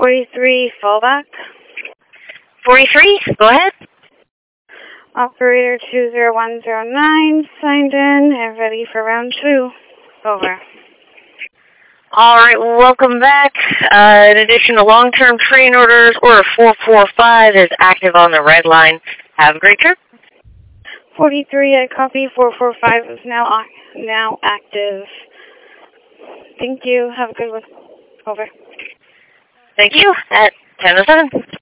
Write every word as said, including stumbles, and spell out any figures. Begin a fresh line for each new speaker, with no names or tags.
forty-three, fallback.
forty-three, go ahead.
Operator two zero one zero nine, signed in and ready for round two. Over.
All right, welcome back. Uh, in addition to long-term train orders, order four four five is active on the red line. Have a great trip.
forty-three, I copy. four four five is now, now active. Thank you. Have a good one. Over.
Thank you. At ten oh seven.